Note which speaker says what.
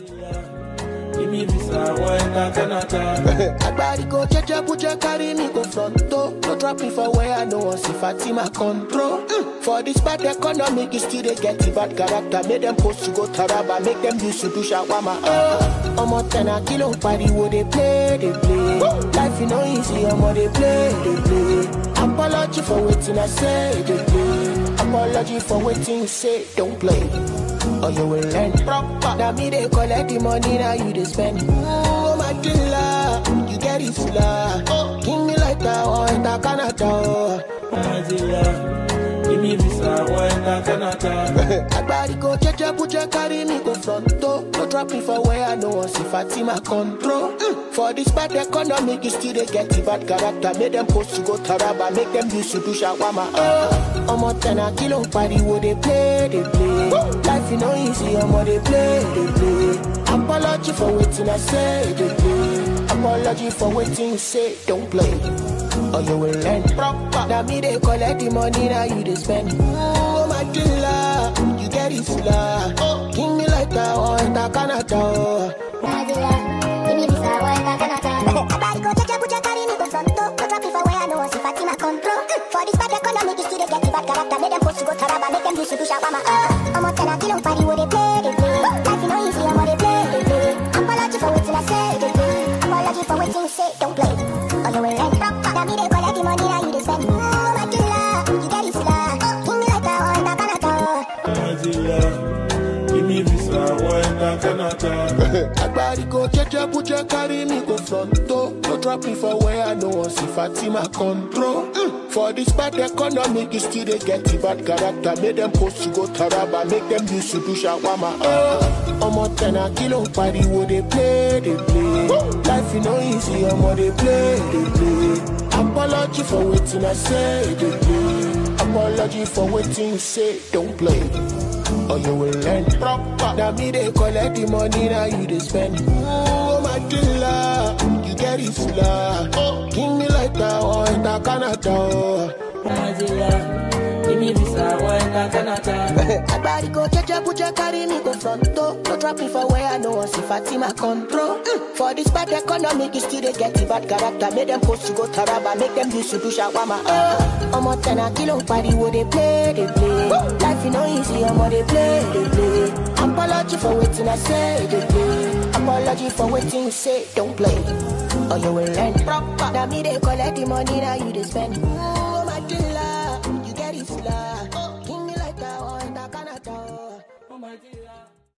Speaker 1: Give me visa, why not Canada?
Speaker 2: I body go check, carry me go front door. No drop me for where I know one see Fatima control. For this bad economic, you still they get the bad character. Make them post to go Taraba, make them use to do shawama. I'm on 10 kilo party, wo they play, they play. Life you know easy, they play. Apology for waiting, I say, they play. Apology for waiting, you say, don't play. Or you will learn proper. Now me they collect the money, now you they spend. Oh my killer, you get it fuller. Give me like that, or enter Canada.
Speaker 1: My dealer, give me visa, why not Canada?
Speaker 2: I body go check, carry me go front door. No drop me for where I know one see Fatima control. For this bad economic, you still they get the bad character. Make them post to go Taraba, make them use to do shawama. I'm on 10 kilo party, wo they play, they play. Life you know easy, they play. Apology for waiting, I say, they play. Apology for waiting, you say, don't play. Or you will learn proper. Now me they collect the money, now you they spend. Oh my killer, you get it fuller. Give me like that, or enter Canada.
Speaker 3: My dealer, give me visa, or enter Canada. I body go check, carry me go front door. No drop me for where I know, see Fatima control. For this bad economic, you still they get the bad character. Make them post to go Taraba, make them use to do shawama. I'm on 10 kilo party, wo they play. Life you know easy, they play. Apology for waiting, I say, they play. Apology for waiting, you say, don't play. Or you will learn proper. Now me they collect the money, now you they spend. Oh my killer, you get it fuller. Give me like that, or enter Canada.
Speaker 1: My dealer, give me visa, why not Canada?
Speaker 2: I body go check, carry me go front door. No drop me for where I know one see Fatima control. For this bad economic, you still they get the bad character. Make them post to go Taraba, make them use to do shawama. I'm on 10 kilo party, wo they play, they play. Life you know easy, they play. Apology for waiting, I say, they play. Apology for waiting, you say, don't play. Or you will learn proper. Now me they collect the money, now you they spend. Oh my killer, you get it fuller. Give me like that, or enter Canada.
Speaker 1: My dealer, give me visa, why not Canada?
Speaker 2: I body go check, carry me go front door. No drop me for where I know one see Fatima control. For this bad economic, you still they get the bad character. Make them post to go Taraba, make them use to do shawama. I'm on 10 kilo party, wo they play. Life you know easy, they play. Apology for waiting, I say, they play. Apology for waiting, you say, don't play. Or you will learn proper. Now me they collect the money, now you they spend. Oh my killer, you get it fuller. Give me like that, or enter Canada.
Speaker 1: Oh my dealer.